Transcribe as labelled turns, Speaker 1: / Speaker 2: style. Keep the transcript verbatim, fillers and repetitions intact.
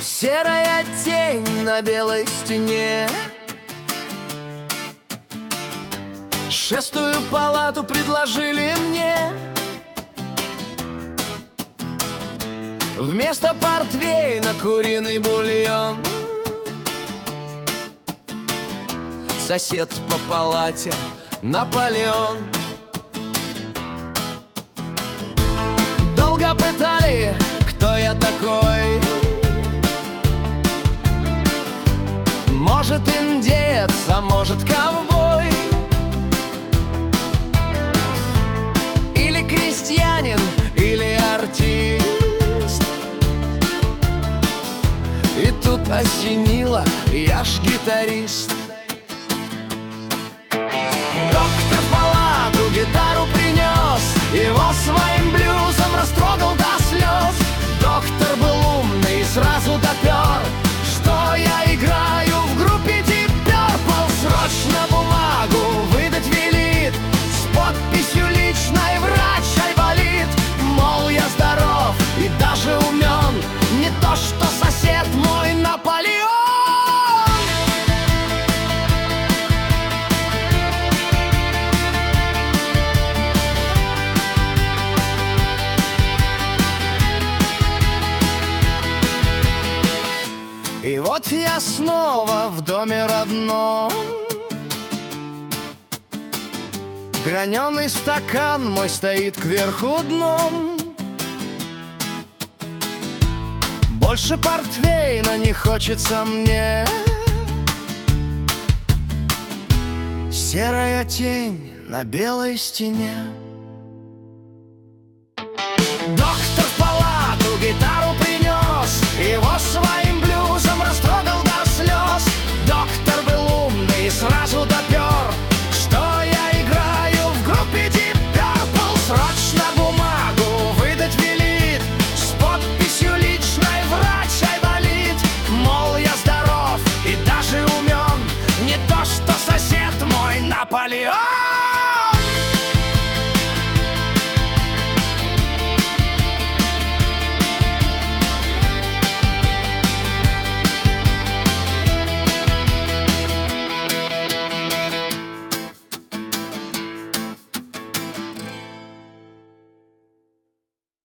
Speaker 1: Серая тень на белой стене. Шестую палату предложили мне. Вместо портвейна куриный бульон. Сосед по палате Наполеон. Долго пытали, кто я такой. Может, индеец, а может, ковбой. Или крестьянин, или артист. И тут осенило, я ж гитарист. Доктор в палату гитару принес, его своим блюзом растрогал до слез. Доктор был умный и сразу допер, что я играю в группе Deep Purple. Срочно бумагу выдать велит с подписью личной врач айболит. Мол, я здоров и даже умен, не то что сосед мой Наполеон. И вот я снова в доме родном. Граненый стакан мой стоит кверху дном. Больше портвейна не хочется мне. Серая тень на белой стене. Доктор в палату гитару принес, его своим блюзом растрогал до слез. Доктор был умный и сразу допер, что я играю в группе Deep Purple. Срочно бумагу выдать велит с подписью личной врач айболит. Мол, я здоров и даже умен, не то что сосед мой Наполеон.